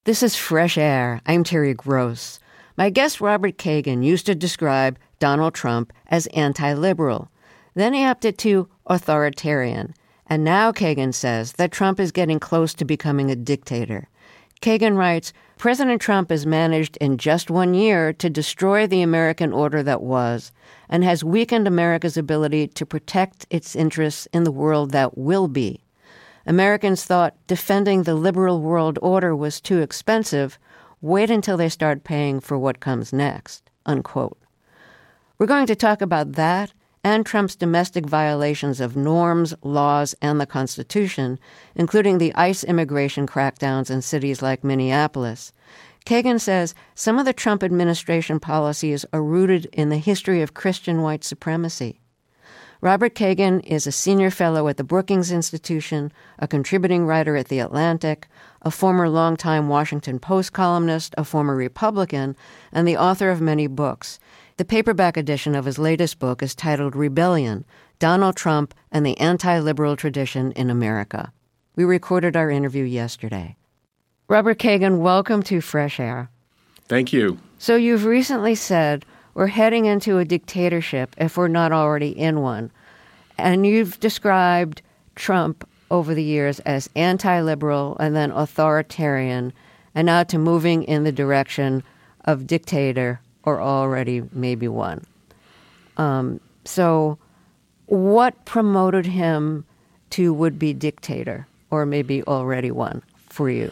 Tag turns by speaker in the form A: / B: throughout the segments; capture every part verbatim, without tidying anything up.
A: This is Fresh Air. I'm Terry Gross. My guest Robert Kagan used to describe Donald Trump as anti-liberal. Then he upped it to authoritarian. And now Kagan says that Trump is getting close to becoming a dictator. Kagan writes, President Trump has managed in just one year to destroy the American order that was and has weakened America's ability to protect its interests in the world that will be. Americans thought defending the liberal world order was too expensive. Wait until they start paying for what comes next, unquote. We're going to talk about that and Trump's domestic violations of norms, laws, and the Constitution, including the ICE immigration crackdowns in cities like Minneapolis. Kagan says some of the Trump administration policies are rooted in the history of Christian white supremacy. Robert Kagan is a senior fellow at the Brookings Institution, a contributing writer at The Atlantic, a former longtime Washington Post columnist, a former Republican, and the author of many books. The paperback edition of his latest book is titled Rebellion, Donald Trump and the Anti-Liberal Tradition in America. We recorded our interview yesterday. Robert Kagan, welcome to Fresh Air.
B: Thank you.
A: So you've recently said we're heading into a dictatorship if we're not already in one. And you've described Trump over the years as anti-liberal and then authoritarian, and now to moving in the direction of dictator or already maybe one. Um, so what promoted him to would-be dictator or maybe already one for you?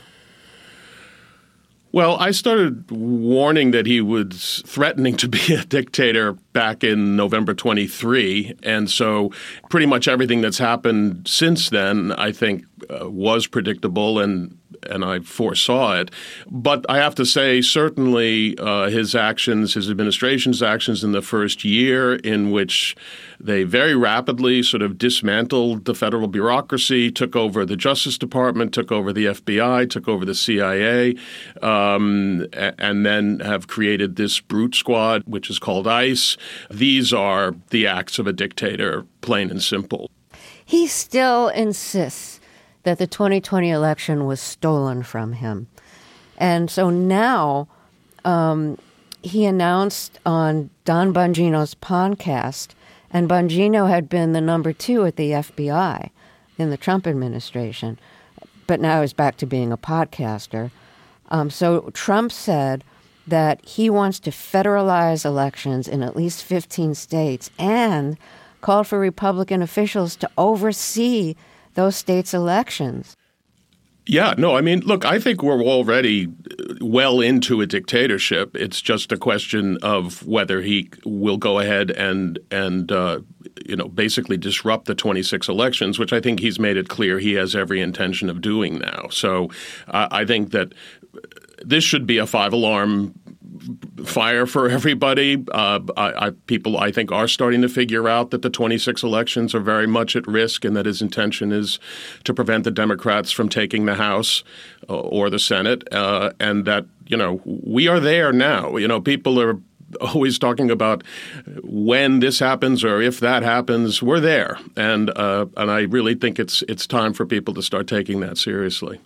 B: Well, I started warning that he was threatening to be a dictator back in November twenty-three. And so pretty much everything that's happened since then, I think, uh, was predictable and and I foresaw it. But I have to say, certainly uh, his actions, his administration's actions in the first year in which they very rapidly sort of dismantled the federal bureaucracy, took over the Justice Department, took over the F B I, took over the C I A, um, and then have created this brute squad, which is called ICE. These are the acts of a dictator, plain and simple.
A: He still insists that the twenty twenty election was stolen from him. And so now um, he announced on Don Bongino's podcast, and Bongino had been the number two at the F B I in the Trump administration, but now he's back to being a podcaster. Um, so Trump said that he wants to federalize elections in at least fifteen states and called for Republican officials to oversee those states' elections.
B: Yeah, no, I mean, look, I think we're already well into a dictatorship. It's just a question of whether he will go ahead and, and uh, you know, basically disrupt the twenty-six elections, which I think he's made it clear he has every intention of doing now. So uh, I think that this should be a five-alarm fire for everybody. Uh, I, I, people, I think, are starting to figure out that the twenty-six elections are very much at risk and that his intention is to prevent the Democrats from taking the House uh, or the Senate, uh, and that, you know, we are there now. You know, people are always talking about when this happens or if that happens. We're there. And uh, and I really think it's it's time for people to start taking that seriously.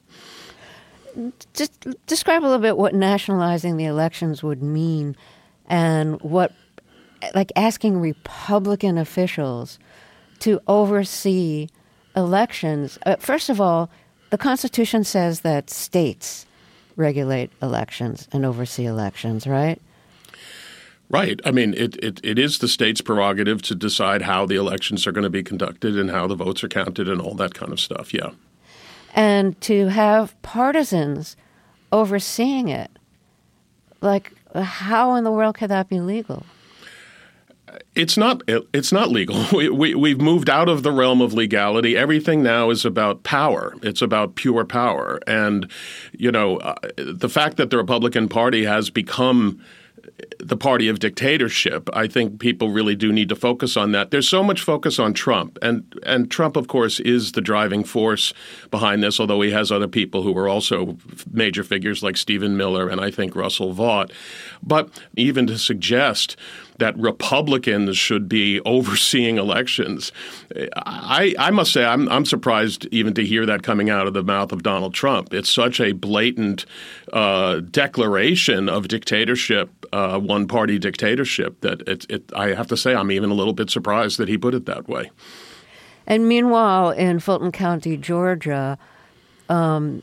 A: Just describe a little bit what nationalizing the elections would mean and what, like asking Republican officials to oversee elections. Uh, first of all, the Constitution says that states regulate elections and oversee elections, right?
B: Right. I mean, it, it, it is the state's prerogative to decide how the elections are going to be conducted and how the votes are counted and all that kind of stuff, yeah.
A: And to have partisans overseeing it, like, how in the world could that be legal?
B: It's not. It's not legal. We, we, we've moved out of the realm of legality. Everything now is about power. It's about pure power. And, you know, uh, the fact that the Republican Party has become the party of dictatorship, I think people really do need to focus on that. There's so much focus on Trump, and and Trump, of course, is the driving force behind this, although he has other people who are also major figures like Stephen Miller and I think Russell Vought. But even to suggest that Republicans should be overseeing elections. I, I must say I'm, I'm surprised even to hear that coming out of the mouth of Donald Trump. It's such a blatant uh, declaration of dictatorship, uh, one-party dictatorship, that it, it, I have to say I'm even a little bit surprised that he put it that way.
A: And meanwhile, in Fulton County, Georgia, um,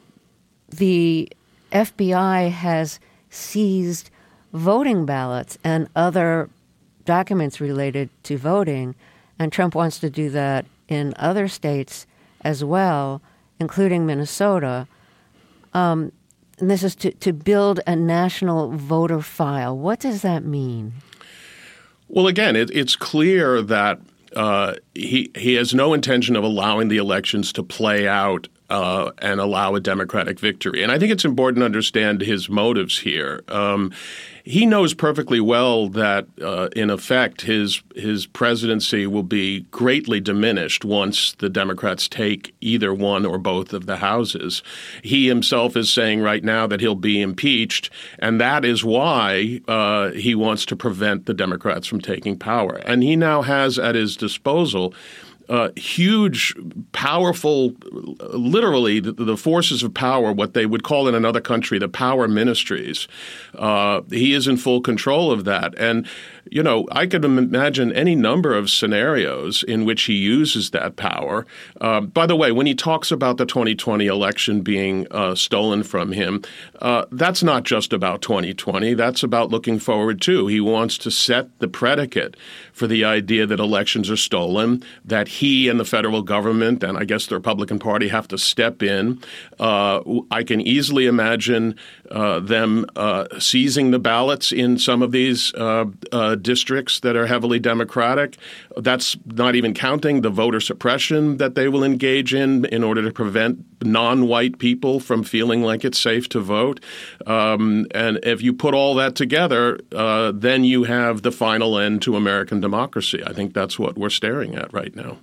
A: the F B I has seized voting ballots and other documents related to voting, and Trump wants to do that in other states as well, including Minnesota. Um, and this is to, to build a national voter file. What does that mean?
B: Well, again, it, it's clear that uh, he he has no intention of allowing the elections to play out Uh, and allow a Democratic victory. And I think it's important to understand his motives here. Um, he knows perfectly well that, uh, in effect, his his presidency will be greatly diminished once the Democrats take either one or both of the houses. He himself is saying right now that he'll be impeached, and that is why uh, he wants to prevent the Democrats from taking power. And he now has at his disposal Uh, huge, powerful, literally the, the forces of power, what they would call in another country the power ministries. Uh, he is in full control of that. And, you know, I could imagine any number of scenarios in which he uses that power. Uh, by the way, when he talks about the twenty twenty election being uh, stolen from him, uh, that's not just about twenty twenty. That's about looking forward, too. He wants to set the predicate for the idea that elections are stolen, that he and the federal government and I guess the Republican Party have to step in. Uh, I can easily imagine uh, them uh, seizing the ballots in some of these uh, uh, districts that are heavily Democratic. That's not even counting the voter suppression that they will engage in in order to prevent non-white people from feeling like it's safe to vote. Um, and if you put all that together, uh, then you have the final end to American democracy. I think that's what we're staring at right now.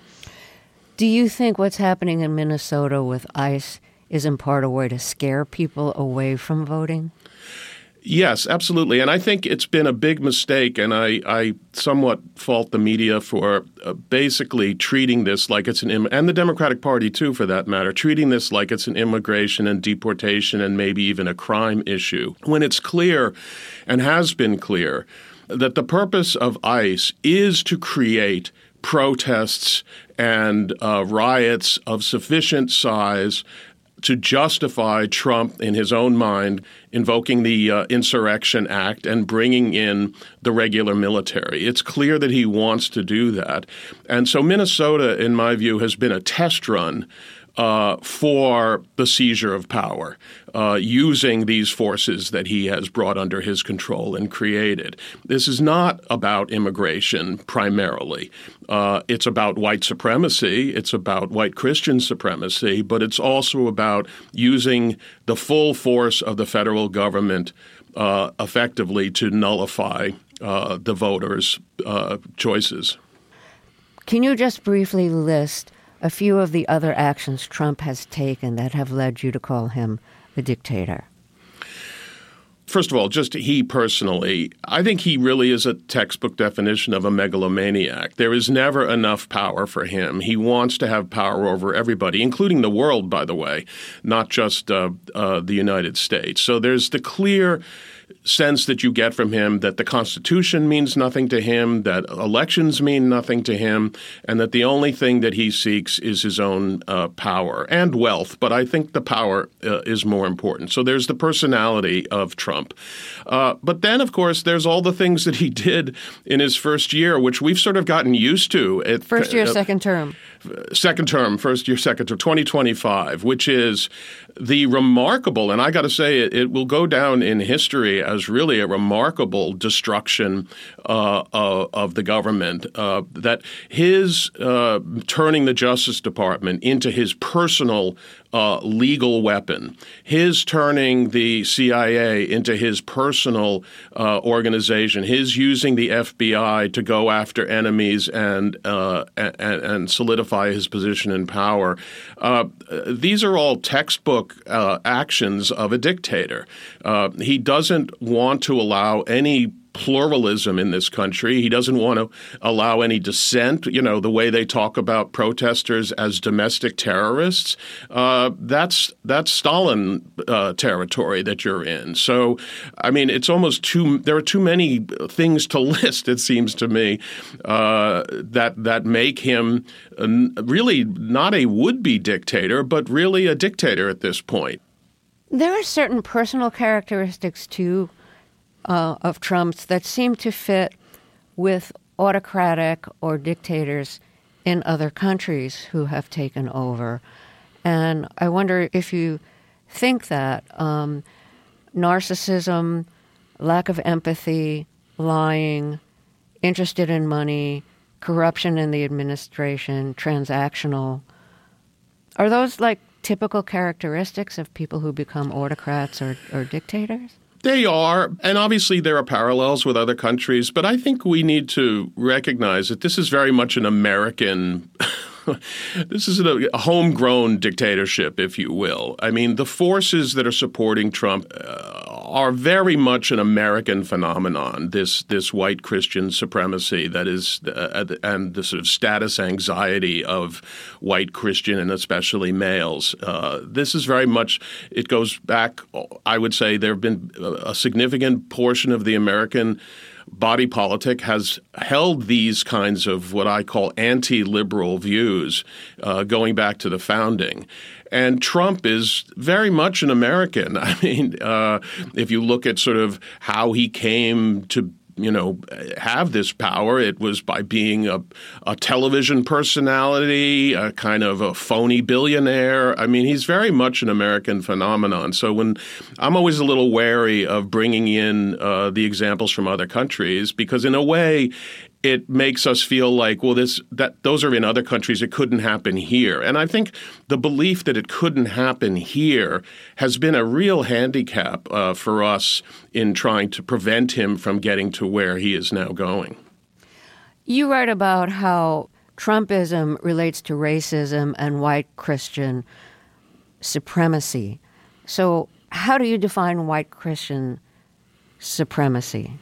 A: Do you think what's happening in Minnesota with ICE is in part a way to scare people away from voting?
B: Yes, absolutely. And I think it's been a big mistake, and I, I somewhat fault the media for uh, basically treating this like it's an Im- – and the Democratic Party, too, for that matter – treating this like it's an immigration and deportation and maybe even a crime issue, when it's clear and has been clear that the purpose of ICE is to create protests and uh, riots of sufficient size to justify Trump, in his own mind, invoking the uh, Insurrection Act and bringing in the regular military. It's clear that he wants to do that. And so Minnesota, in my view, has been a test run Uh, for the seizure of power, uh, using these forces that he has brought under his control and created. This is not about immigration primarily. Uh, it's about white supremacy. It's about white Christian supremacy, but it's also about using the full force of the federal government uh, effectively to nullify uh, the voters' uh, choices.
A: Can you just briefly list a few of the other actions Trump has taken that have led you to call him a dictator?
B: First of all, just he personally, I think he really is a textbook definition of a megalomaniac. There is never enough power for him. He wants to have power over everybody, including the world, by the way, not just uh, uh, the United States. So there's the clear sense that you get from him that the Constitution means nothing to him, that elections mean nothing to him, and that the only thing that he seeks is his own uh, power and wealth. But I think the power uh, is more important. So there's the personality of Trump. Uh, but then, of course, there's all the things that he did in his first year, which we've sort of gotten used to. At,
A: first year,
B: uh,
A: second term.
B: Second term, first year, second term, twenty twenty-five, which is the remarkable, and I got to say it, it will go down in history as really a remarkable destruction uh, uh, of the government, uh, that his uh, turning the Justice Department into his personal uh, legal weapon, his turning the C I A into his personal uh, organization, his using the F B I to go after enemies and uh, and, and solidify his position in power. Uh, these are all textbook uh, actions of a dictator. Uh, he doesn't want to allow any pluralism in this country. He doesn't want to allow any dissent. You know, the way they talk about protesters as domestic terrorists, uh, that's that's Stalin uh, territory that you're in. So, I mean, it's almost too. There are too many things to list. It seems to me uh, that that make him really not a would-be dictator, but really a dictator at this point.
A: There are certain personal characteristics too. Uh, of Trump's that seem to fit with autocratic or dictators in other countries who have taken over. And I wonder if you think that um, narcissism, lack of empathy, lying, interested in money, corruption in the administration, transactional, are those like typical characteristics of people who become autocrats or, or dictators?
B: They are, and obviously there are parallels with other countries, but I think we need to recognize that this is very much an American this is a homegrown dictatorship, if you will. I mean, the forces that are supporting Trump uh, are very much an American phenomenon, this this white Christian supremacy that is uh, and the sort of status anxiety of white Christian and especially males. Uh, this is very much – it goes back – I would say there have been a significant portion of the American – body politic has held these kinds of what I call anti-liberal views uh, going back to the founding. And Trump is very much an American. I mean, uh, if you look at sort of how he came to you know, have this power, it was by being a, a television personality, a kind of a phony billionaire. I mean, he's very much an American phenomenon. So when I'm always a little wary of bringing in uh, the examples from other countries, because in a way, it makes us feel like, well, this that those are in other countries. It couldn't happen here. And I think the belief that it couldn't happen here has been a real handicap uh, for us in trying to prevent him from getting to where he is now going.
A: You write about how Trumpism relates to racism and white Christian supremacy. So how do you define white Christian supremacy?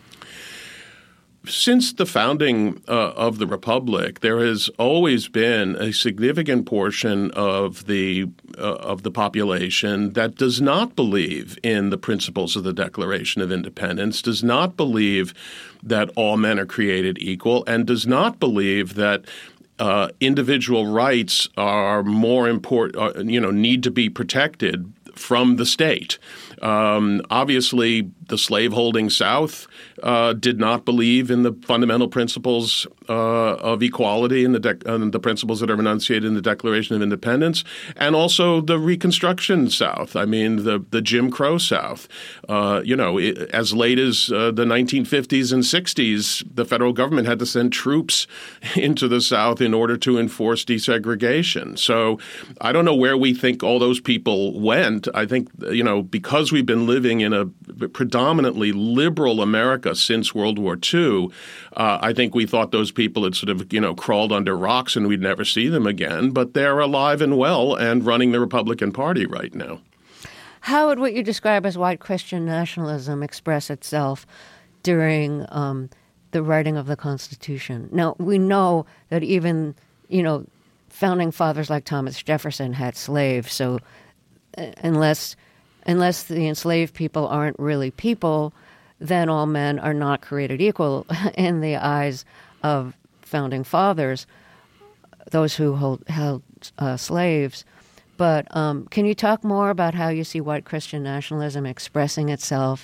B: Since the founding uh, of the Republic, there has always been a significant portion of the uh, of the population that does not believe in the principles of the Declaration of Independence, does not believe that all men are created equal, and does not believe that uh, individual rights are more important, uh, you know, need to be protected from the state. Um, obviously, the slaveholding South uh, did not believe in the fundamental principles uh, of equality and the, de- and the principles that are enunciated in the Declaration of Independence, and also the Reconstruction South. I mean, the, the Jim Crow South. Uh, you know, it, as late as uh, the nineteen fifties and sixties, the federal government had to send troops into the South in order to enforce desegregation. So I don't know where we think all those people went. I think, you know, because we've been living in a predominantly liberal America since World War Two, uh, I think we thought those people had sort of, you know, crawled under rocks and we'd never see them again. But they're alive and well and running the Republican Party right now.
A: How would what you describe as white Christian nationalism express itself during um, the writing of the Constitution? Now, we know that even, you know, founding fathers like Thomas Jefferson had slaves, so unless unless the enslaved people aren't really people, then all men are not created equal in the eyes of founding fathers, those who hold, held uh, slaves. But um, can you talk more about how you see white Christian nationalism expressing itself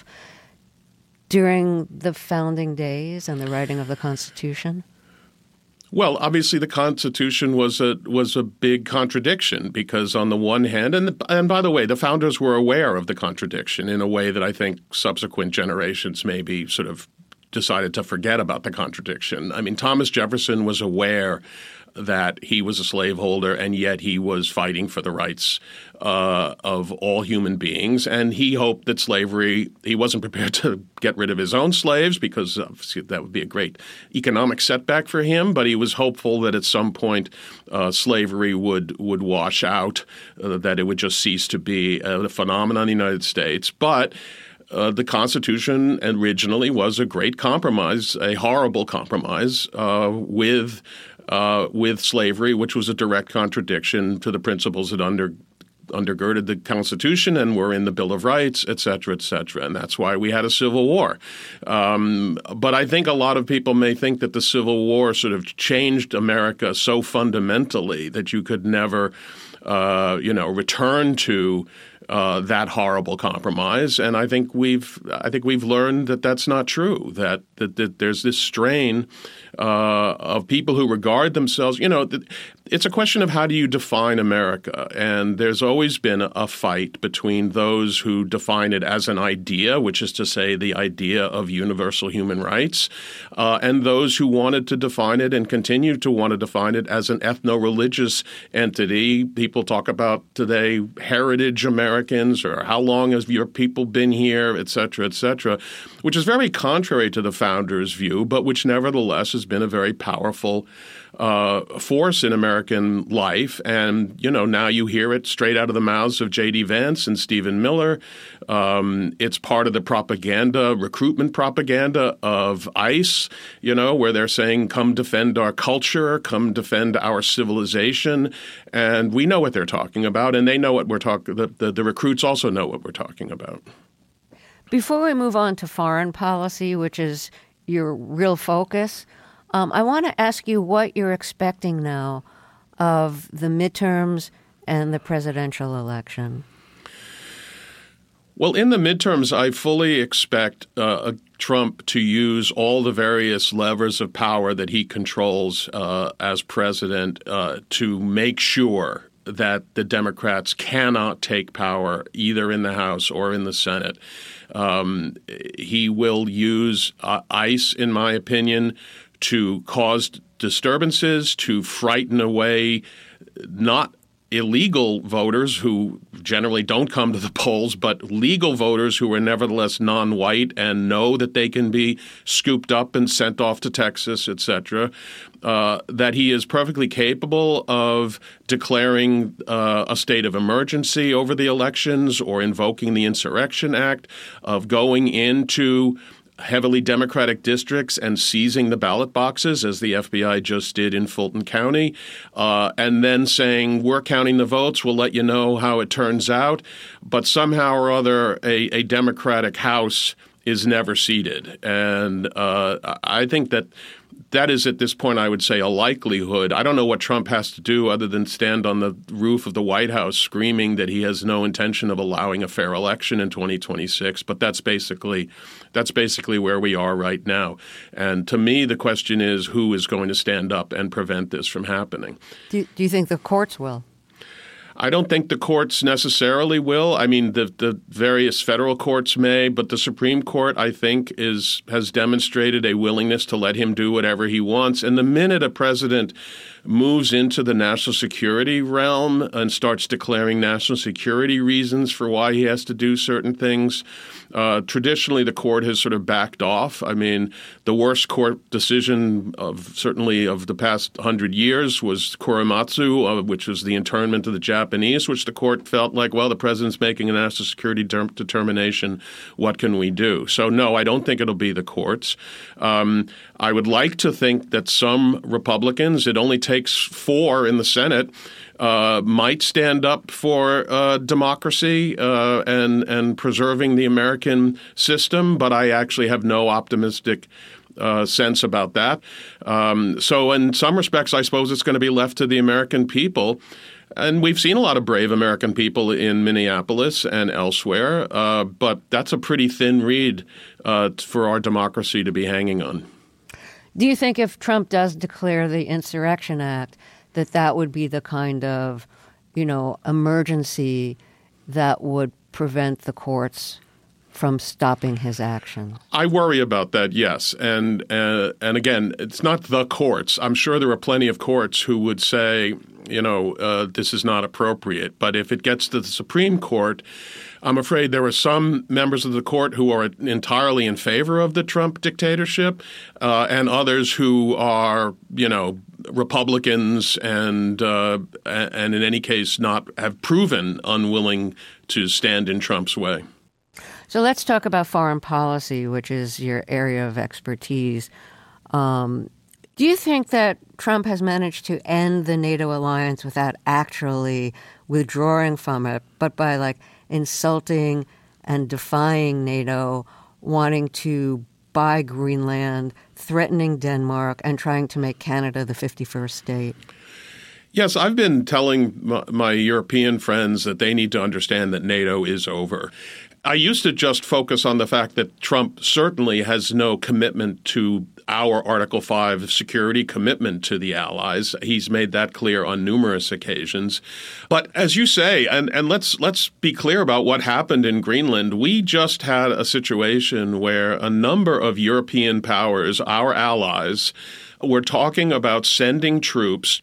A: during the founding days and the writing of the Constitution?
B: Well, obviously, the Constitution was a was a big contradiction because, on the one hand, and the, and by the way, the founders were aware of the contradiction in a way that I think subsequent generations maybe sort of decided to forget about the contradiction. I mean, Thomas Jefferson was aware that he was a slaveholder, and yet he was fighting for the rights uh, of all human beings. And he hoped that slavery – he wasn't prepared to get rid of his own slaves because obviously that would be a great economic setback for him. But he was hopeful that at some point uh, slavery would would wash out, uh, that it would just cease to be a phenomenon in the United States. But uh, the Constitution originally was a great compromise, a horrible compromise uh, with uh, with slavery, which was a direct contradiction to the principles that under undergirded the Constitution and were in the Bill of Rights, et cetera, et cetera. And that's why we had a civil war. Um, but I think a lot of people may think that the Civil War sort of changed America so fundamentally that you could never, uh, you know, return to uh, that horrible compromise. And I think we've I think we've learned that that's not true, that that, that there's this strain uh, of people who regard themselves, you know, th- it's a question of how do you define America? And there's always been a fight between those who define it as an idea, which is to say the idea of universal human rights, uh, and those who wanted to define it and continue to want to define it as an ethno-religious entity. People talk about today heritage Americans or how long has your people been here, et cetera, et cetera, which is very contrary to the founders' view, but which nevertheless has been a very powerful Uh, force in American life. And, you know, now you hear it straight out of the mouths of J D. Vance and Stephen Miller. Um, it's part of the propaganda, recruitment propaganda of ICE, you know, where they're saying, come defend our culture, come defend our civilization. And we know what they're talking about, and they know what we're talking the, the, the recruits also know what we're talking about.
A: Before we move on to foreign policy, which is your real focus, Um, I want to ask you what you're expecting now of the midterms and the presidential election.
B: Well, in the midterms, I fully expect uh, Trump to use all the various levers of power that he controls uh, as president uh, to make sure that the Democrats cannot take power either in the House or in the Senate. Um, he will use uh, ICE, in my opinion, to cause disturbances, to frighten away not illegal voters who generally don't come to the polls, but legal voters who are nevertheless non-white and know that they can be scooped up and sent off to Texas, et cetera, uh, that he is perfectly capable of declaring uh, a state of emergency over the elections or invoking the Insurrection Act, of going into heavily Democratic districts and seizing the ballot boxes, as the F B I just did in Fulton County, uh, and then saying, we're counting the votes, we'll let you know how it turns out. But somehow or other, a, a Democratic House is never seated. And uh, I think that that is, at this point, I would say, a likelihood. I don't know what Trump has to do other than stand on the roof of the White House screaming that he has no intention of allowing a fair election in twenty twenty-six. But that's basically that's basically where we are right now. And to me, the question is, who is going to stand up and prevent this from happening?
A: Do you, do you think the courts will?
B: I don't think the courts necessarily will. I mean, the the various federal courts may, but the Supreme Court, I think, is has demonstrated a willingness to let him do whatever he wants. And the minute a president moves into the national security realm and starts declaring national security reasons for why he has to do certain things, uh, traditionally the court has sort of backed off. I mean, the worst court decision of certainly of the past hundred years was Korematsu, uh, which was the internment of the Japanese, which the court felt like, well, the president's making a national security de- determination. What can we do? So, no, I don't think it'll be the courts. Um, I would like to think that some Republicans, it only takes four in the Senate, uh, might stand up for uh, democracy uh, and and preserving the American system, but I actually have no optimistic uh, sense about that. Um, so in some respects, I suppose it's going to be left to the American people. And we've seen a lot of brave American people in Minneapolis and elsewhere, uh, but that's a pretty thin reed uh, for our democracy to be hanging on.
A: Do you think if Trump does declare the Insurrection Act, that that would be the kind of, you know, emergency that would prevent the courts from stopping his action?
B: I worry about that, yes. And uh, and again, it's not the courts. I'm sure there are plenty of courts who would say, you know, uh, this is not appropriate. But if it gets to the Supreme Court, I'm afraid there are some members of the court who are entirely in favor of the Trump dictatorship uh, and others who are, you know, Republicans and uh, and in any case not have proven unwilling to stand in Trump's way.
A: So let's talk about foreign policy, which is your area of expertise. Um, do you think that Trump has managed to end the NATO alliance without actually withdrawing from it, but by like insulting and defying NATO, wanting to buy Greenland, threatening Denmark, and trying to make Canada the fifty-first state?
B: Yes, I've been telling my, my European friends that they need to understand that NATO is over. I used to just focus on the fact that Trump certainly has no commitment to our Article five security commitment to the allies. He's made that clear on numerous occasions. But as you say, and, and let's let's be clear about what happened in Greenland, we just had a situation where a number of European powers, our allies, were talking about sending troops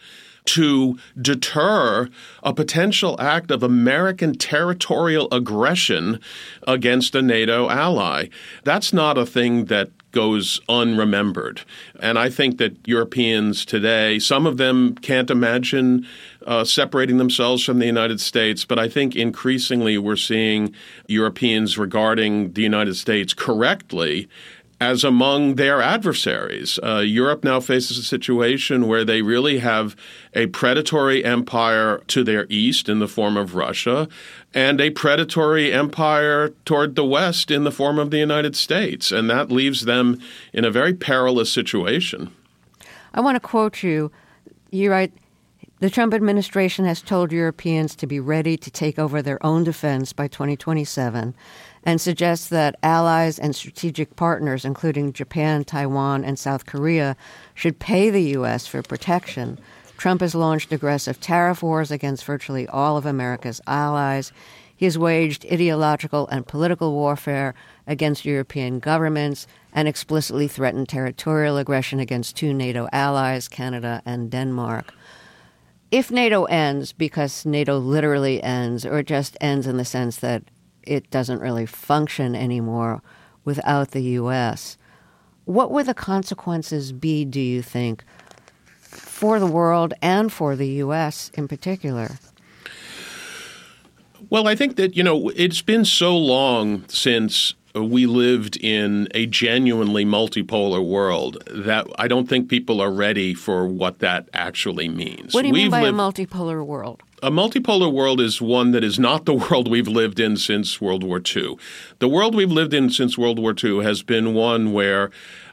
B: to deter a potential act of American territorial aggression against a NATO ally. That's not a thing that goes unremembered. And I think that Europeans today, some of them can't imagine uh, separating themselves from the United States, but I think increasingly we're seeing Europeans regarding the United States correctly as among their adversaries. Uh, Europe now faces a situation where they really have a predatory empire to their east in the form of Russia and a predatory empire toward the west in the form of the United States. And that leaves them in a very perilous situation.
A: I want to quote you. You write, the Trump administration has told Europeans to be ready to take over their own defense by twenty twenty-seven and suggests that allies and strategic partners, including Japan, Taiwan, and South Korea, should pay the U S for protection. Trump has launched aggressive tariff wars against virtually all of America's allies. He has waged ideological and political warfare against European governments and explicitly threatened territorial aggression against two NATO allies, Canada and Denmark. If NATO ends, because NATO literally ends, or it just ends in the sense that it doesn't really function anymore without the U S, what would the consequences be, do you think, for the world and for the U S in particular?
B: Well, I think that, you know, it's been so long since we lived in a genuinely multipolar world that I don't think people are ready for what that actually means.
A: What do you
B: We've
A: mean by
B: lived-
A: a multipolar world?
B: A multipolar world is one that is not the world we've lived in since World War Two. The world we've lived in since World War Two has been one where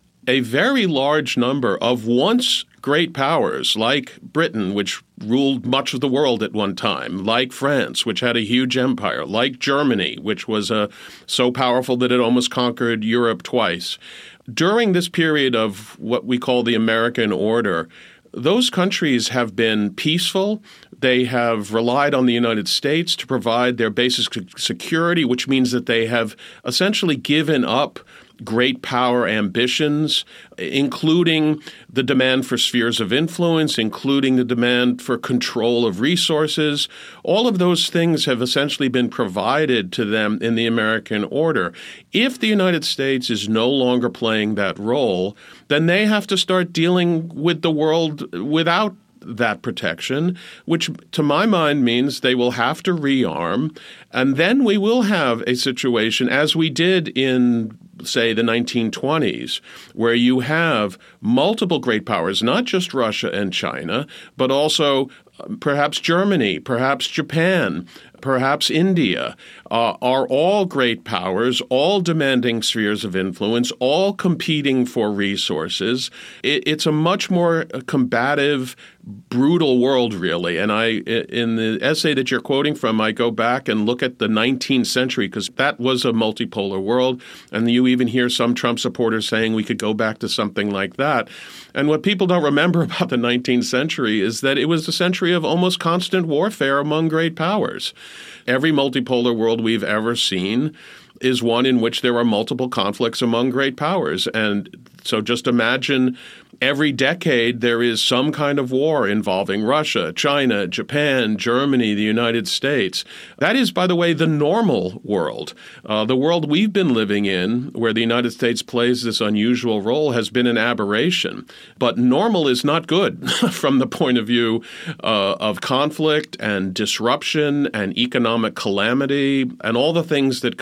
B: a very large number of once great powers, like Britain, which ruled much of the world at one time, like France, which had a huge empire, like Germany, which was uh, so powerful that it almost conquered Europe twice. During this period of what we call the American order, those countries have been peaceful. They have relied on the United States to provide their basic security, which means that they have essentially given up great power ambitions, including the demand for spheres of influence, including the demand for control of resources. All of those things have essentially been provided to them in the American order. If the United States is no longer playing that role, then they have to start dealing with the world without that protection, which to my mind means they will have to rearm. And then we will have a situation, as we did in, say, the nineteen twenties, where you have multiple great powers, not just Russia and China, but also perhaps Germany, perhaps Japan, perhaps India, uh, are all great powers, all demanding spheres of influence, all competing for resources. It, it's a much more combative, brutal world, really. And I, in the essay that you're quoting from, I go back and look at the nineteenth century, because that was a multipolar world. And you even hear some Trump supporters saying we could go back to something like that. And what people don't remember about the nineteenth century is that it was a century of almost constant warfare among great powers. Every multipolar world we've ever seen is one in which there are multiple conflicts among great powers. And so just imagine every decade there is some kind of war involving Russia, China, Japan, Germany, the United States. That is, by the way, the normal world. Uh, the world we've been living in, where the United States plays this unusual role, has been an aberration. But normal is not good from the point of view uh, of conflict and disruption and economic calamity and all the things that come with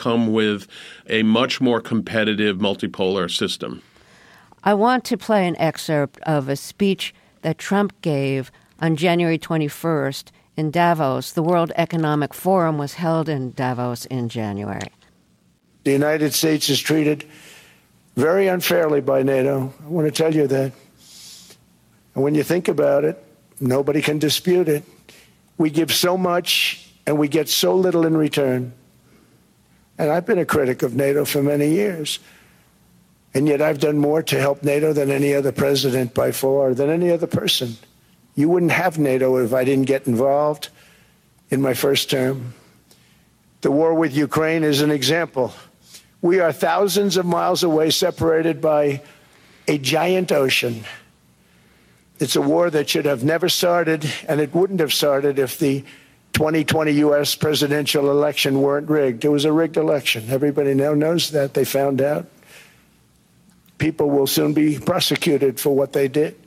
B: with a much more competitive multipolar system.
A: I want to play an excerpt of a speech that Trump gave on January twenty-first in Davos. The World Economic Forum was held in Davos in January.
C: The United States is treated very unfairly by NATO. I want to tell you that. And when you think about it, nobody can dispute it. We give so much and we get so little in return. And I've been a critic of NATO for many years. And yet I've done more to help NATO than any other president by far, than any other person. You wouldn't have NATO if I didn't get involved in my first term. The war with Ukraine is an example. We are thousands of miles away, separated by a giant ocean. It's a war that should have never started, and it wouldn't have started if the twenty twenty U S presidential election weren't rigged. It was a rigged election. Everybody now knows that. They found out. People will soon be prosecuted for what they did.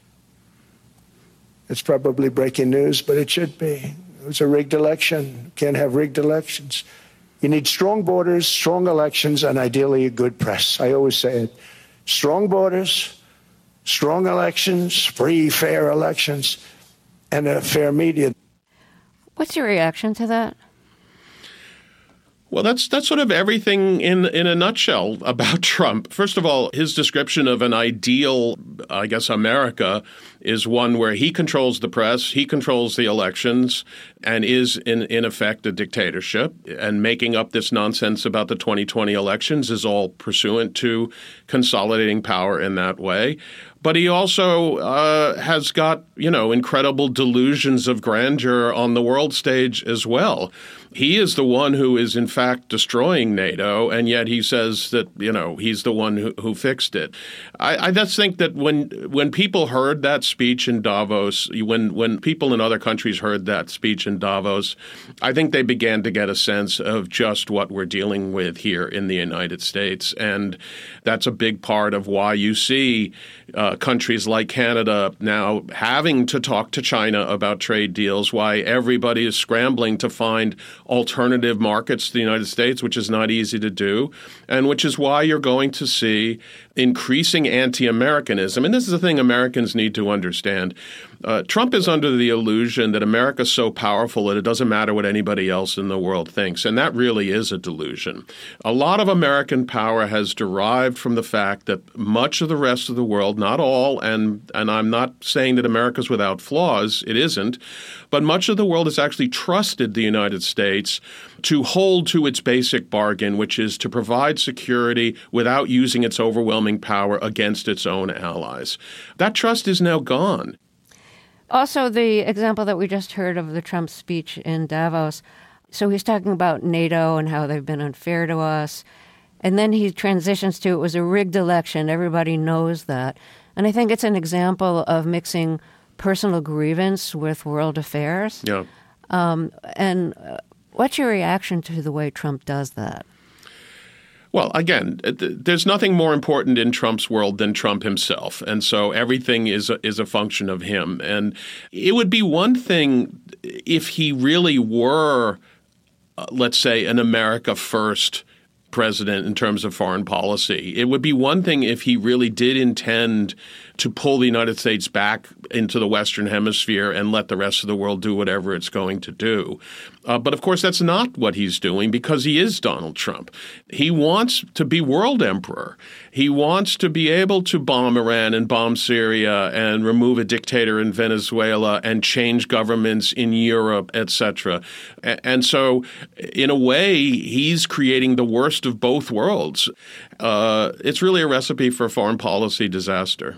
C: It's probably breaking news, but it should be. It was a rigged election. Can't have rigged elections. You need strong borders, strong elections, and ideally a good press. I always say it. Strong borders, strong elections, free, fair elections, and a fair media.
A: What's your reaction to that?
B: Well, that's that's sort of everything in in a nutshell about Trump. First of all, his description of an ideal, I guess, America is one where he controls the press, he controls the elections, and is in, in effect a dictatorship. And making up this nonsense about the twenty twenty elections is all pursuant to consolidating power in that way. But he also uh, has got, you know, incredible delusions of grandeur on the world stage as well. He is the one who is, in fact, destroying NATO, and yet he says that, you know, he's the one who, who fixed it. I, I just think that when when people heard that speech in Davos, when when people in other countries heard that speech in Davos, I think they began to get a sense of just what we're dealing with here in the United States. And that's a big part of why you see uh, countries like Canada now having to talk to China about trade deals, why everybody is scrambling to find alternative markets to the United States, which is not easy to do, and which is why you're going to see increasing anti-Americanism. And this is the thing Americans need to understand. Uh, Trump is under the illusion that America's so powerful that it doesn't matter what anybody else in the world thinks. And that really is a delusion. A lot of American power has derived from the fact that much of the rest of the world, not all, and, and I'm not saying that America's without flaws, it isn't, but much of the world has actually trusted the United States to hold to its basic bargain, which is to provide security without using its overwhelming power against its own allies. That trust is now gone.
A: Also, the example that we just heard of the Trump speech in Davos, so he's talking about NATO and how they've been unfair to us, and then he transitions to it was a rigged election. Everybody knows that. And I think it's an example of mixing personal grievance with world affairs.
B: Yeah.
A: Um, and uh, what's your reaction to the way Trump does that?
B: Well, again, there's nothing more important in Trump's world than Trump himself. And so everything is a, is a function of him. And it would be one thing if he really were, uh, let's say, an America first president in terms of foreign policy. It would be one thing if he really did intend to pull the United States back into the Western Hemisphere and let the rest of the world do whatever it's going to do. Uh, but of course, that's not what he's doing because he is Donald Trump. He wants to be world emperor. He wants to be able to bomb Iran and bomb Syria and remove a dictator in Venezuela and change governments in Europe, et cetera. And so, in a way, he's creating the worst of both worlds. Uh, it's really a recipe for foreign policy disaster.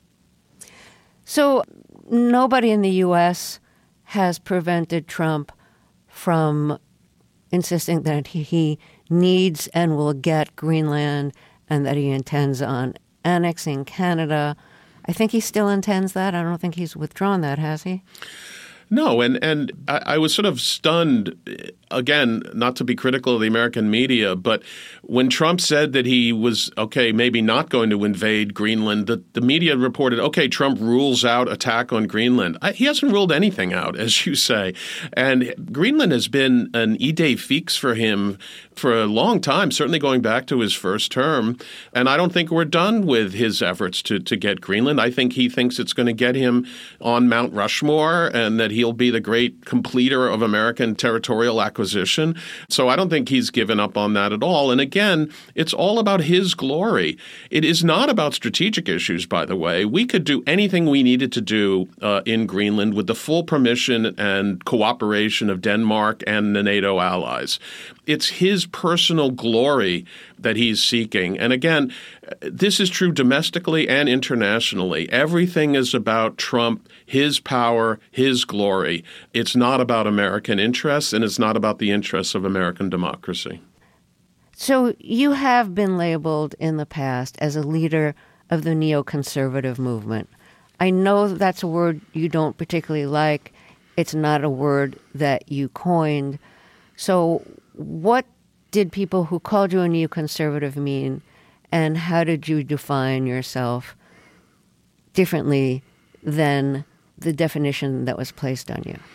A: So nobody in the U S has prevented Trump from insisting that he, he needs and will get Greenland and that he intends on annexing Canada. I think he still intends that. I don't think he's withdrawn that, has he?
B: No, and, and I, I was sort of stunned again, not to be critical of the American media, but when Trump said that he was, okay, maybe not going to invade Greenland, the, the media reported, okay, Trump rules out attack on Greenland. I, he hasn't ruled anything out, as you say. And Greenland has been an idée fixe for him for a long time, certainly going back to his first term. And I don't think we're done with his efforts to, to get Greenland. I think he thinks it's going to get him on Mount Rushmore and that he'll be the great completer of American territorial acquisition. So I don't think he's given up on that at all. And again, it's all about his glory. It is not about strategic issues, by the way. We could do anything we needed to do uh, in Greenland with the full permission and cooperation of Denmark and the NATO allies. It's his personal glory that he's seeking. And again, this is true domestically and internationally. Everything is about Trump, his power, his glory. It's not about American interests, and it's not about the interests of American democracy.
A: So you have been labeled in the past as a leader of the neoconservative movement. I know that's a word you don't particularly like. It's not a word that you coined. So what did people who called you a neoconservative mean, and how did you define yourself differently than the definition that was placed on you?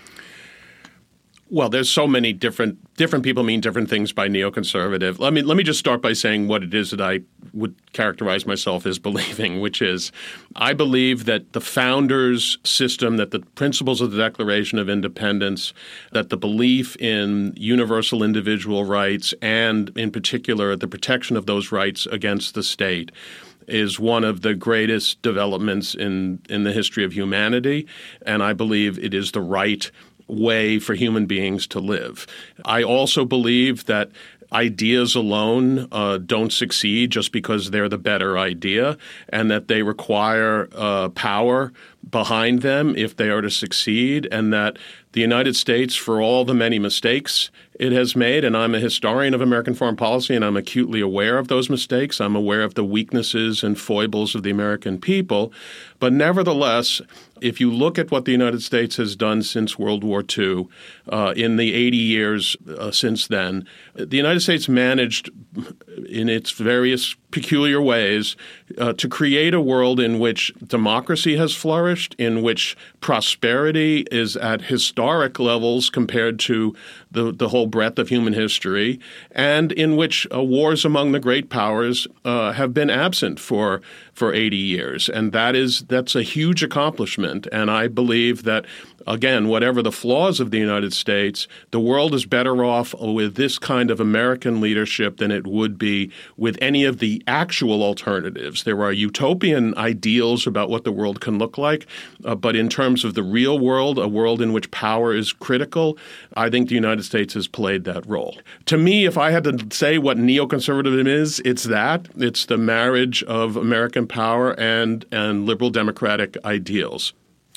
B: Well, there's so many different different people mean different things by neoconservative. Let me let me just start by saying what it is that I would characterize myself as believing, which is I believe that the founders' system, that the principles of the Declaration of Independence, that the belief in universal individual rights and, in particular, the protection of those rights against the state is one of the greatest developments in, in the history of humanity, and I believe it is the right way for human beings to live. I also believe that ideas alone uh, don't succeed just because they're the better idea, and that they require uh, power behind them if they are to succeed, and that the United States, for all the many mistakes it has made, and I'm a historian of American foreign policy, and I'm acutely aware of those mistakes. I'm aware of the weaknesses and foibles of the American people. But nevertheless, if you look at what the United States has done since World War Two, uh, in the eighty years uh, since then, the United States managed in its various peculiar ways uh, to create a world in which democracy has flourished, in which prosperity is at historic levels compared to the, the whole breadth of human history, and in which uh, wars among the great powers uh, have been absent for for eighty years. And that is that's a huge accomplishment. And I believe that, again, whatever the flaws of the United States, the world is better off with this kind of American leadership than it would be with any of the actual alternatives. There are utopian ideals about what the world can look like, uh, but in terms of the real world, a world in which power is critical, I think the United States has played that role. To me, if I had to say what neoconservatism is, it's that. It's the marriage of American power and, and liberal democratic ideals.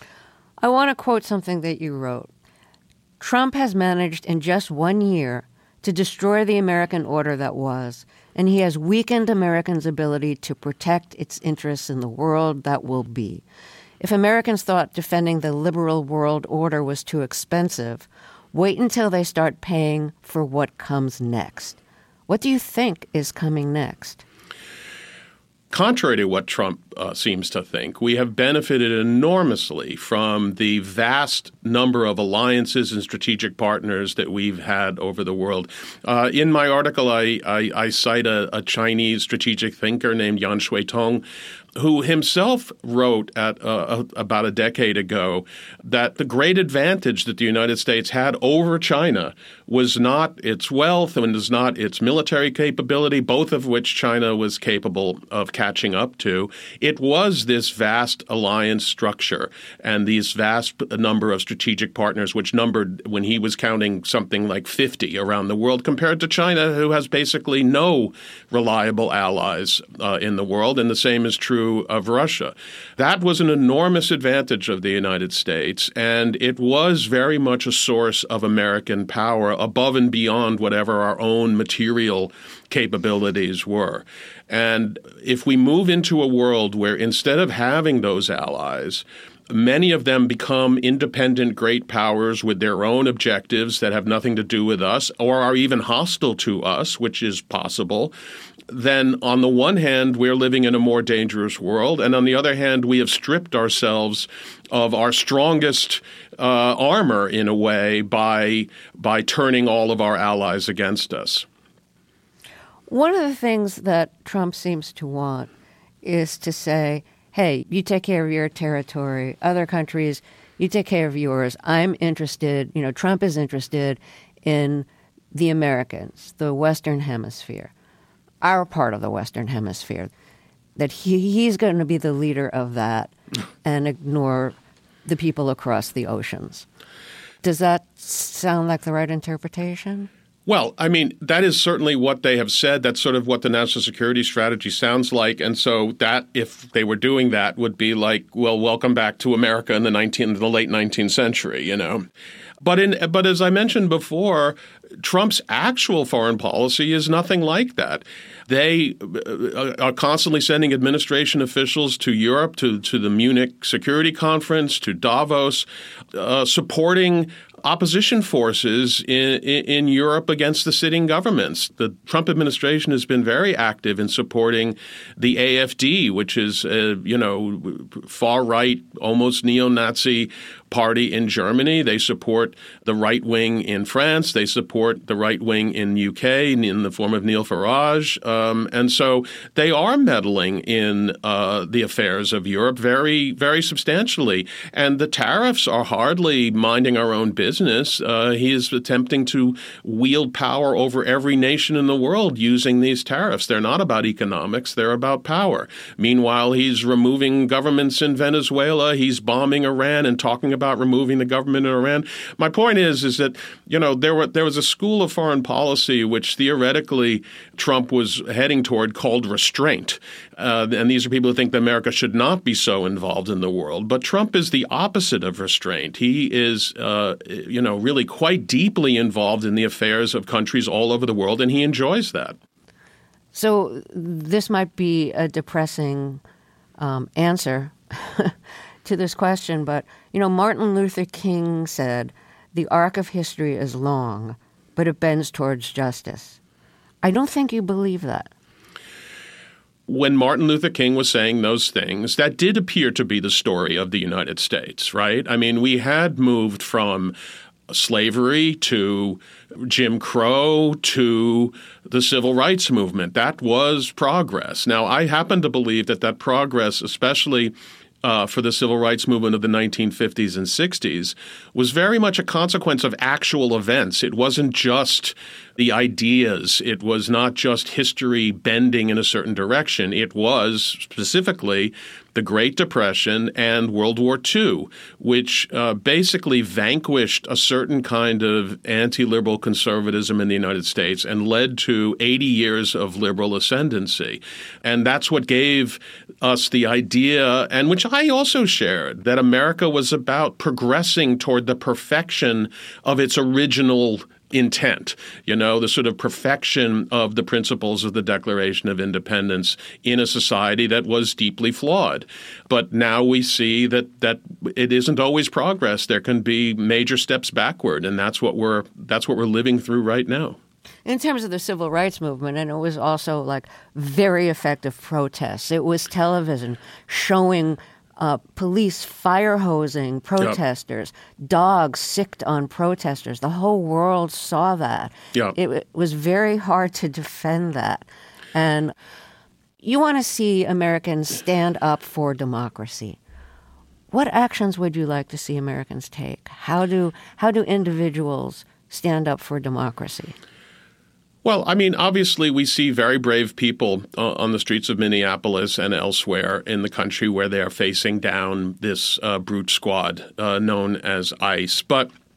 A: I want to quote something that you wrote. Trump has managed in just one year to destroy the American order that was, and he has weakened Americans' ability to protect its interests in the world that will be. If Americans thought defending the liberal world order was too expensive, wait until they start paying for what comes next. What do you think is coming next?
B: Contrary to what Trump uh, seems to think, we have benefited enormously from the vast number of alliances and strategic partners that we've had over the world. Uh, in my article, I, I, I cite a, a Chinese strategic thinker named Yan Shuitong, who himself wrote at uh, about a decade ago that the great advantage that the United States had over China was not its wealth and was not its military capability, both of which China was capable of catching up to. It was this vast alliance structure and these vast number of strategic partners, which numbered, when he was counting, something like fifty around the world, compared to China, who has basically no reliable allies uh, in the world, and the same is true of Russia. That was an enormous advantage of the United States, and it was very much a source of American power above and beyond whatever our own material capabilities were. And if we move into a world where instead of having those allies, Many of them become independent great powers with their own objectives that have nothing to do with us or are even hostile to us, which is possible. Then on the one hand, we're living in a more dangerous world. And on the other hand, we have stripped ourselves of our strongest uh, armor in a way by by turning all of our allies against us.
A: One of the things that Trump seems to want is to say, hey, you take care of your territory, other countries, you take care of yours. I'm interested, you know, Trump is interested in the Americans, the Western Hemisphere, our part of the Western Hemisphere, that he, he's going to be the leader of that and ignore the people across the oceans. Does that sound like the right interpretation?
B: Well, I mean, that is certainly what they have said. That's sort of what the national security strategy sounds like. And so that, if they were doing that, would be like, well, welcome back to America in the nineteenth, the late nineteenth century, you know. But in, but as I mentioned before, Trump's actual foreign policy is nothing like that. They are constantly sending administration officials to Europe, to, to the Munich Security Conference, to Davos, uh, supporting opposition forces in, in Europe against the sitting governments. The Trump administration has been very active in supporting the A F D, which is a, you know, far-right, almost neo-Nazi party in Germany. They support the right wing in France. They support the right wing in U K in the form of Nigel Farage. Um, and so they are meddling in uh, the affairs of Europe very, very substantially. And the tariffs are hardly minding our own business. Uh, he is attempting to wield power over every nation in the world using these tariffs. They're not about economics. They're about power. Meanwhile, he's removing governments in Venezuela. He's bombing Iran and talking about removing the government in Iran. My point is, is that, you know, there were there was a school of foreign policy which theoretically Trump was heading toward called restraint. Uh, and these are people who think that America should not be so involved in the world. But Trump is the opposite of restraint. He is, uh, you know, really quite deeply involved in the affairs of countries all over the world, and he enjoys that.
A: So this might be a depressing um, answer to this question, but, you know, Martin Luther King said, the arc of history is long, but it bends towards justice. I don't think you believe that.
B: When Martin Luther King was saying those things, that did appear to be the story of the United States, right? I mean, we had moved from slavery to Jim Crow to the civil rights movement. That was progress. Now, I happen to believe that that progress, especially Uh, for the civil rights movement of the nineteen fifties and sixties, was very much a consequence of actual events. It wasn't just the ideas. It was not just history bending in a certain direction. It was specifically the Great Depression and World War Two, which uh, basically vanquished a certain kind of anti-liberal conservatism in the United States and led to eighty years of liberal ascendancy. And that's what gave us the idea, and which I also shared, that America was about progressing toward the perfection of its original intent, you know, the sort of perfection of the principles of the Declaration of Independence in a society that was deeply flawed. But now we see that that it isn't always progress. There can be major steps backward, and that's what we're that's what we're living through right now.
A: In terms of the civil rights movement, and it was also like very effective protests. It was television showing Uh, police fire hosing protesters, yep. dogs sicked on protesters. The whole world saw that.
B: Yep.
A: It, it was very hard to defend that. And you want to see Americans stand up for democracy. What actions would you like to see Americans take? How do how do individuals stand up for democracy?
B: Well, I mean, obviously, we see very brave people uh, on the streets of Minneapolis and elsewhere in the country where they are facing down this uh, brute squad uh, known as ICE. But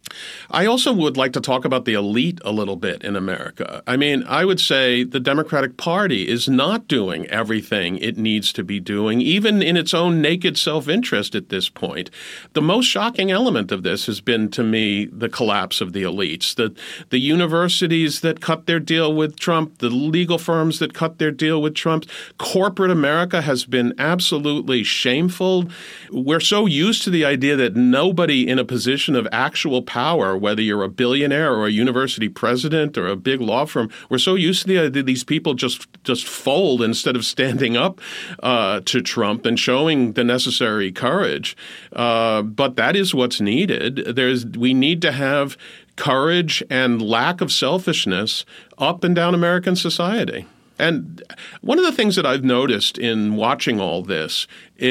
B: I also would like to talk about the elite a little bit in America. I mean, I would say the Democratic Party is not doing everything it needs to be doing, even in its own naked self-interest at this point. The most shocking element of this has been, to me, the collapse of the elites. The, the universities that cut their deal with Trump, the legal firms that cut their deal with Trump, corporate America has been absolutely shameful. We're so used to the idea that nobody in a position of actual power, whether you're a billionaire or a university president or a big law firm, we're so used to the idea that these people just just fold instead of standing up uh, to Trump and showing the necessary courage. Uh, but that is what's needed. There's we need to have courage and lack of selfishness up and down American society. And one of the things that I've noticed in watching all this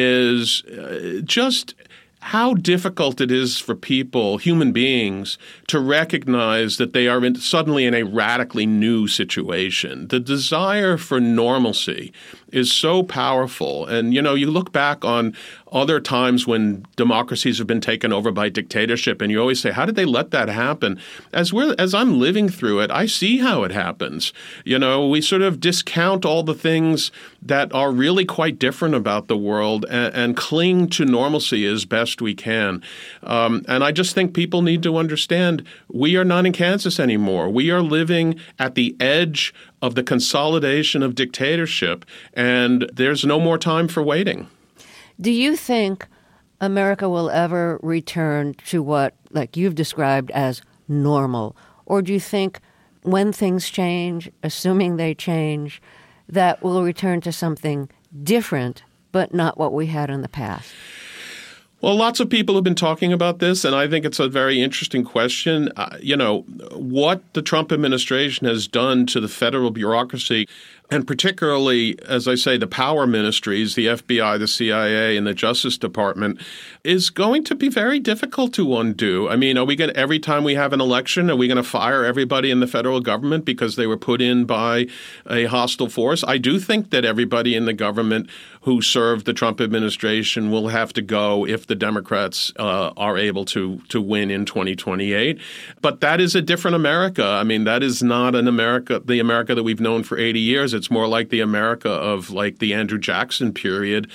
B: is uh, just how difficult it is for people, human beings, to recognize that they are in, suddenly in a radically new situation. The desire for normalcy is so powerful. And, you know, you look back on other times when democracies have been taken over by dictatorship, and you always say, how did they let that happen? As we're, as I'm living through it, I see how it happens. You know, we sort of discount all the things that are really quite different about the world and, and cling to normalcy as best we can. Um, and I just think people need to understand we are not in Kansas anymore. We are living at the edge of the consolidation of dictatorship, and there's no more time for waiting.
A: Do you think America will ever return to what, like you've described, as normal? Or do you think when things change, assuming they change, that we'll return to something different, but not what we had in the past?
B: Well, lots of people have been talking about this, and I think it's a very interesting question. Uh, you know, what the Trump administration has done to the federal bureaucracy, and particularly, as I say, the power ministries, the F B I, the C I A, and the Justice Department, is going to be very difficult to undo. I mean, are we going to, every time we have an election, are we going to fire everybody in the federal government because they were put in by a hostile force? I do think that everybody in the government who served the Trump administration will have to go if the Democrats uh, are able to to win in twenty twenty-eight. But that is a different America. I mean, that is not an America, the America that we've known for eighty years. It's more like the America of like the Andrew Jackson period,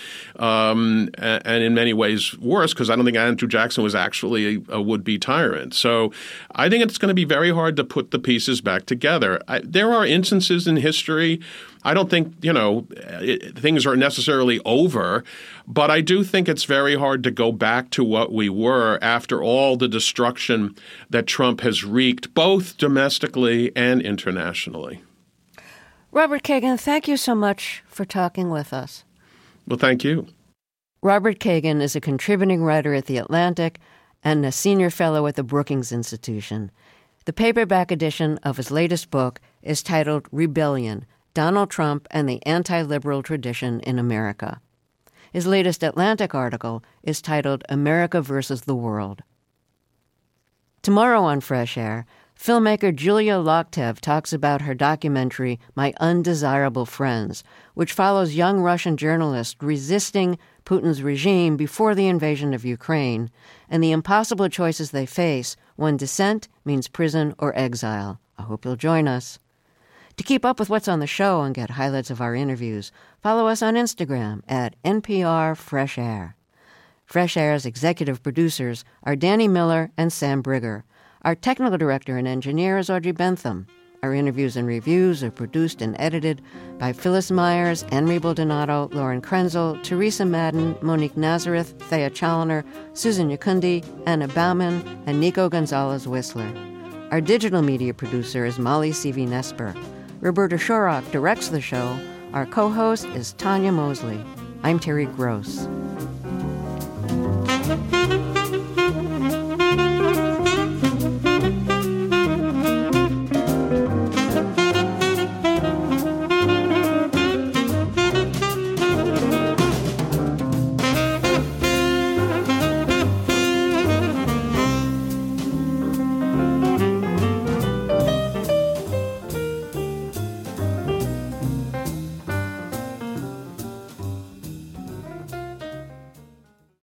B: um, and, and in many ways worse, because I don't think Andrew Jackson was actually a, a would-be tyrant. So I think it's going to be very hard to put the pieces back together. I, there are instances in history. I don't think, you know, it, things are necessarily over, but I do think it's very hard to go back to what we were after all the destruction that Trump has wreaked, both domestically and internationally.
A: Robert Kagan, thank you so much for talking with us.
B: Well, thank you.
A: Robert Kagan is a contributing writer at The Atlantic and a senior fellow at the Brookings Institution. The paperback edition of his latest book is titled Rebellion: Donald Trump and the Anti-Liberal Tradition in America. His latest Atlantic article is titled America versus the World. Tomorrow on Fresh Air, filmmaker Julia Loktev talks about her documentary, My Undesirable Friends, which follows young Russian journalists resisting Putin's regime before the invasion of Ukraine and the impossible choices they face when dissent means prison or exile. I hope you'll join us. To keep up with what's on the show and get highlights of our interviews, follow us on Instagram at N P R Fresh Air. Fresh Air's executive producers are Danny Miller and Sam Brigger. Our technical director and engineer is Audrey Bentham. Our interviews and reviews are produced and edited by Phyllis Myers, Henry Baldonado, Lauren Krenzel, Teresa Madden, Monique Nazareth, Thea Challoner, Susan Yakundi, Anna Bauman, and Nico Gonzalez-Whistler. Our digital media producer is Molly Seavey-Nesper. Roberta Shorrock directs the show. Our co-host is Tanya Mosley. I'm Terry Gross.